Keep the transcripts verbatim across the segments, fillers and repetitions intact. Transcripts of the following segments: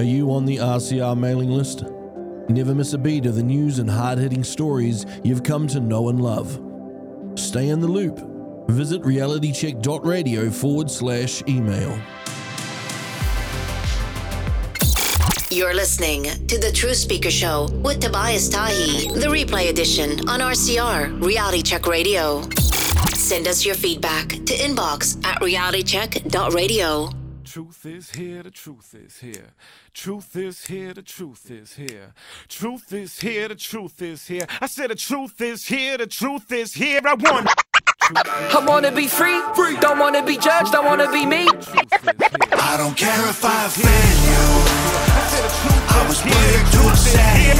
Are you on the R C R mailing list? Never miss a beat of the news and hard-hitting stories you've come to know and love. Stay in the loop. Visit realitycheck.radio forward slash email. You're listening to The True Speaker Show with Tobias Tahi, the replay edition on R C R, Reality Check Radio. Send us your feedback to inbox at realitycheck dot radio. Truth is here, the truth is here. Truth is here, the truth is here. Truth is here, the truth is here. I said the truth is here, the truth is here. I want. I wanna be free, free. Don't wanna be judged, I wanna be me. I don't care if I offend you. I was born to upset.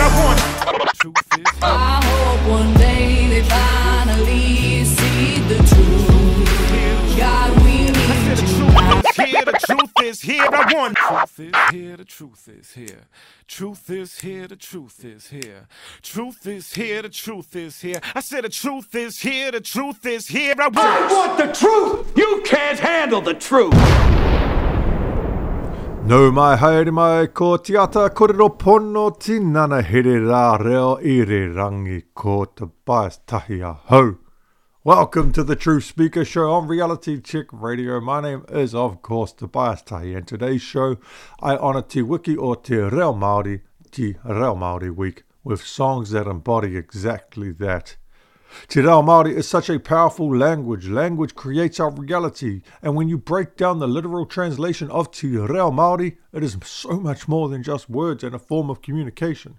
I hope one day they finally see the truth. God, we need you. Here, the truth is here. I want. Truth is here, the truth is here. Truth is here, the truth is here. Truth is here, the truth is here. I said the truth is here, the truth is here. I want. I want the truth. You can't handle the truth. No mai haere mai ko tiata korero pono tinana here rā reo ire rangi ko Tobias Tahi aho. Welcome to the True Speaker Show on Reality Check Radio. My name is, of course, Tobias Tahi, and today's show I honour Te Wiki o Te Reo Māori, Te Reo Māori Week, with songs that embody exactly that. Te Reo Māori is such a powerful language. Language creates our reality, and when you break down the literal translation of Te Reo Māori, it is so much more than just words and a form of communication.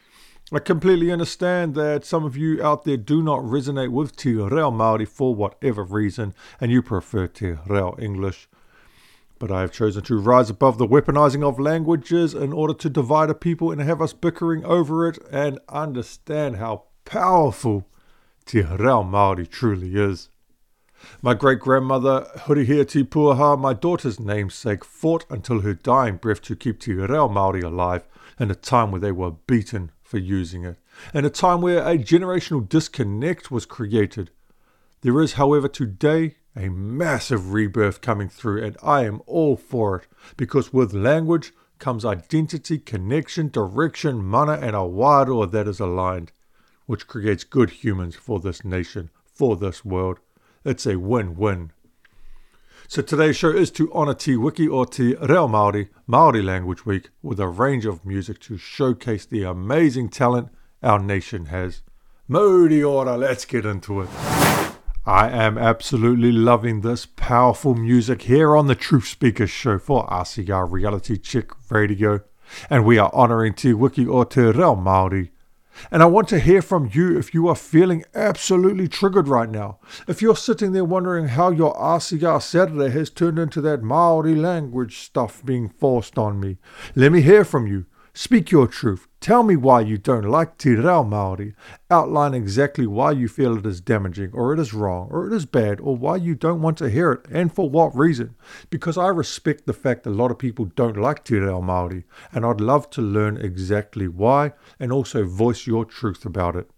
I completely understand that some of you out there do not resonate with Te Reo Māori for whatever reason, and you prefer Te Reo English. But I have chosen to rise above the weaponizing of languages in order to divide a people and have us bickering over it and understand how powerful Te Reo Māori truly is. My great-grandmother, Hurihia Puaha, my daughter's namesake, fought until her dying breath to keep Te Reo Māori alive in a time where they were beaten for using it, in a time where a generational disconnect was created. There is, however, today a massive rebirth coming through, and I am all for it, because with language comes identity, connection, direction, mana, and a wairoa that is aligned, which creates good humans for this nation, for this world. It's a win-win. So today's show is to honour Te Wiki o Te Reo Māori, Māori Language Week, with a range of music to showcase the amazing talent our nation has. Mauri ora, let's get into it. I am absolutely loving this powerful music here on the Truth Speaker Show for R C R Reality Check Radio, and we are honouring Te Wiki o Te Reo Māori. And I want to hear from you if you are feeling absolutely triggered right now. If you're sitting there wondering how your R C R Saturday has turned into that Māori language stuff being forced on me, let me hear from you. Speak your truth. Tell me why you don't like Te Reo Māori. Outline exactly why you feel it is damaging, or it is wrong, or it is bad, or why you don't want to hear it, and for what reason. Because I respect the fact that a lot of people don't like Te Reo Māori, and I'd love to learn exactly why, and also voice your truth about it.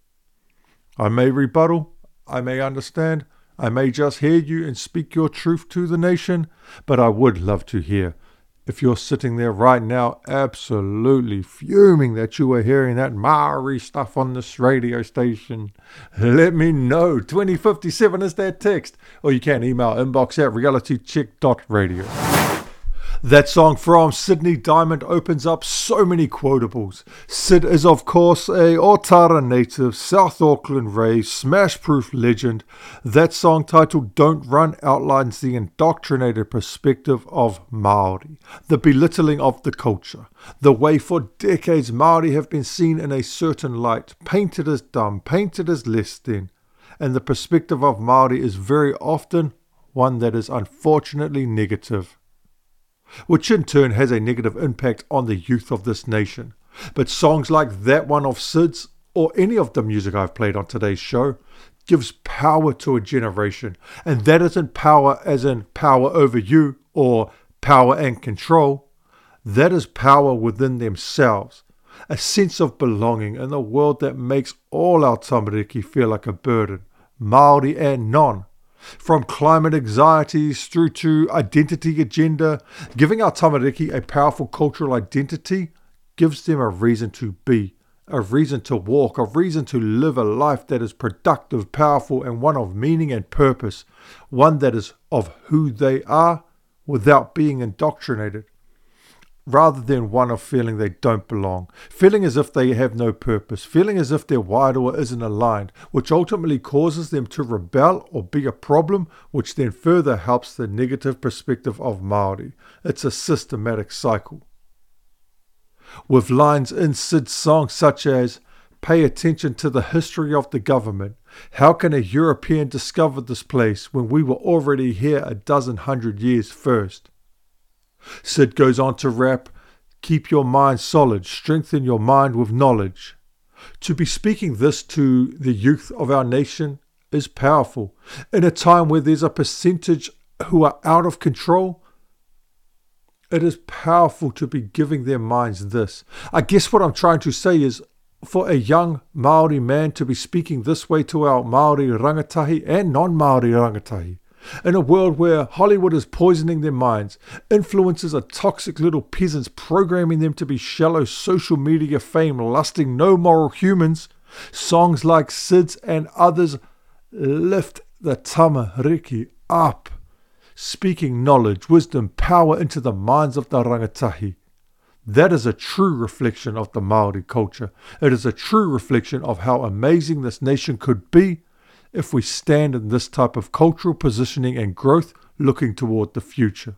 I may rebuttal, I may understand, I may just hear you and speak your truth to the nation, but I would love to hear. If you're sitting there right now absolutely fuming that you are hearing that Maori stuff on this radio station, let me know. twenty fifty-seven is that text. Or you can email inbox at realitycheck dot radio. That song from Sydney Diamond opens up so many quotables. Sid is of course a Otara native, South Auckland raised, smash-proof legend. That song titled Don't Run outlines the indoctrinated perspective of Māori, the belittling of the culture, the way for decades Māori have been seen in a certain light, painted as dumb, painted as less than, and the perspective of Māori is very often one that is unfortunately negative, which in turn has a negative impact on the youth of this nation. But songs like that one of Sid's, or any of the music I've played on today's show, gives power to a generation. And that isn't power as in power over you, or power and control. That is power within themselves. A sense of belonging in a world that makes all our tamariki feel like a burden, Māori and non. From climate anxieties through to identity agenda, giving our tamariki a powerful cultural identity gives them a reason to be, a reason to walk, a reason to live a life that is productive, powerful, and one of meaning and purpose, one that is of who they are without being indoctrinated, rather than one of feeling they don't belong, feeling as if they have no purpose, feeling as if their wairoa isn't aligned, which ultimately causes them to rebel or be a problem, which then further helps the negative perspective of Māori. It's a systematic cycle. With lines in Sid's songs such as, "Pay attention to the history of the government. How can a European discover this place when we were already here a dozen hundred years first?" Sid goes on to rap, "Keep your mind solid, strengthen your mind with knowledge." To be speaking this to the youth of our nation is powerful. In a time where there's a percentage who are out of control, it is powerful to be giving their minds this. I guess what I'm trying to say is, for a young Māori man to be speaking this way to our Māori rangatahi and non-Māori rangatahi, in a world where Hollywood is poisoning their minds, influencers are toxic little peasants programming them to be shallow social media fame, lusting no moral humans, songs like Sid's and others lift the tamariki up, speaking knowledge, wisdom, power into the minds of the rangatahi. That is a true reflection of the Māori culture. It is a true reflection of how amazing this nation could be if we stand in this type of cultural positioning and growth looking toward the future.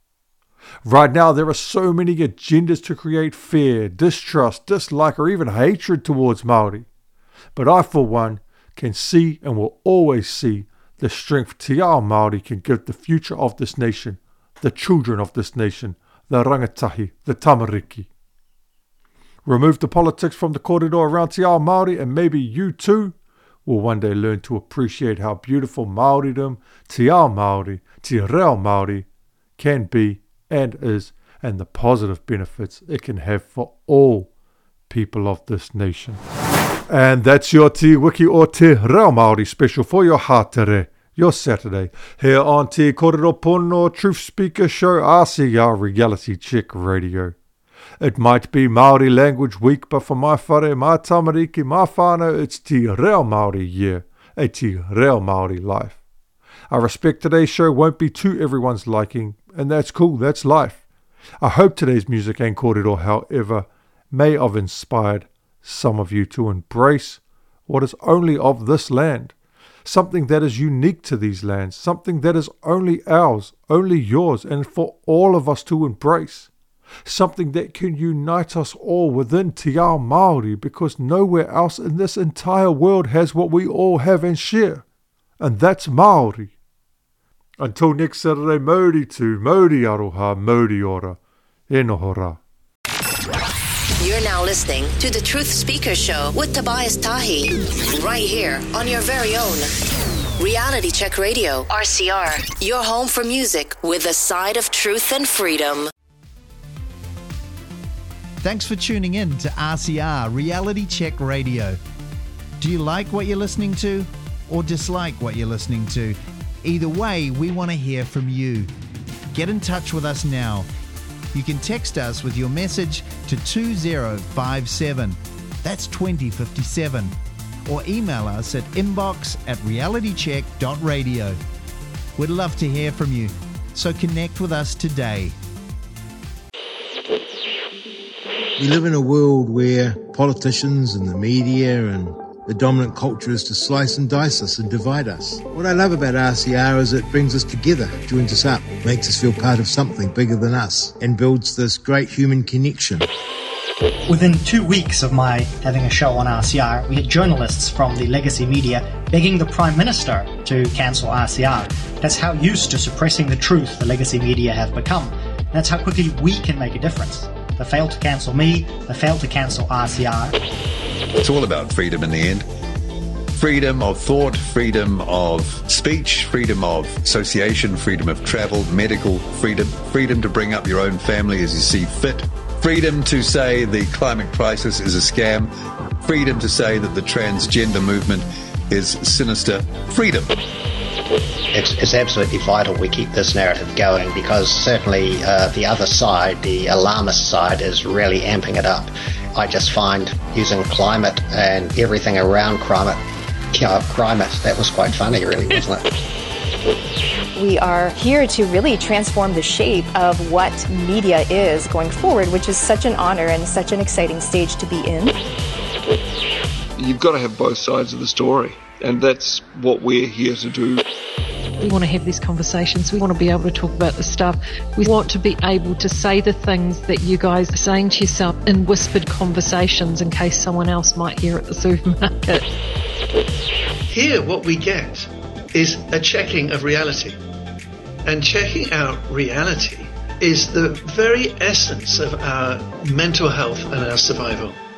Right now, there are so many agendas to create fear, distrust, dislike, or even hatred towards Māori. But I, for one, can see and will always see the strength Te Ao Māori can give the future of this nation, the children of this nation, the rangatahi, the tamariki. Remove the politics from the corridor around Te Ao Māori, and maybe you too will one day learn to appreciate how beautiful Māoridom, Te Ao Māori, Te Reo Māori can be and is, and the positive benefits it can have for all people of this nation. And that's your Te Wiki o Te Reo Māori special for your hātere, your Saturday, here on Te Kōrero Pono Truth Speaker Show, R C R Reality Check Radio. It might be Māori Language Week, but for my whare, my tamariki, my whānau, it's Te Reo Māori year, a Te Reo Māori life. I respect today's show won't be to everyone's liking, and that's cool, that's life. I hope today's music and kōrero, however, may have inspired some of you to embrace what is only of this land, something that is unique to these lands, something that is only ours, only yours, and for all of us to embrace. Something that can unite us all within Te Ao Māori, because nowhere else in this entire world has what we all have and share, and that's Māori. Until next Saturday, mauri tu, mauri aroha, mauri ora, e noho rā. You're now listening to the Truth Speaker Show with Tobias Tahi, right here on your very own Reality Check Radio, R C R, your home for music with a side of truth and freedom. Thanks for tuning in to R C R Reality Check Radio. Do you like what you're listening to or dislike what you're listening to? Either way, we want to hear from you. Get in touch with us now. You can text us with your message to two zero five seven, that's twenty fifty-seven, or email us at inbox at realitycheck dot radio. We'd love to hear from you, so connect with us today. We live in a world where politicians and the media and the dominant culture is to slice and dice us and divide us. What I love about R C R is it brings us together, joins us up, makes us feel part of something bigger than us, and builds this great human connection. Within two weeks of my having a show on R C R, we had journalists from the legacy media begging the Prime Minister to cancel R C R. That's how used to suppressing the truth the legacy media have become. That's how quickly we can make a difference. They failed to cancel me, they failed to cancel R C R. It's all about freedom in the end. Freedom of thought, freedom of speech, freedom of association, freedom of travel, medical freedom, freedom to bring up your own family as you see fit, freedom to say the climate crisis is a scam, freedom to say that the transgender movement is sinister, freedom. It's, it's absolutely vital we keep this narrative going, because certainly uh, the other side, the alarmist side, is really amping it up. I just find using climate and everything around climate, you know, climate, that was quite funny, really, wasn't it? We are here to really transform the shape of what media is going forward, which is such an honor and such an exciting stage to be in. You've got to have both sides of the story, and that's what we're here to do. We want to have these conversations. We want to be able to talk about this stuff. We want to be able to say the things that you guys are saying to yourself in whispered conversations in case someone else might hear at the supermarket. Here what we get is a checking of reality. And checking out reality is the very essence of our mental health and our survival.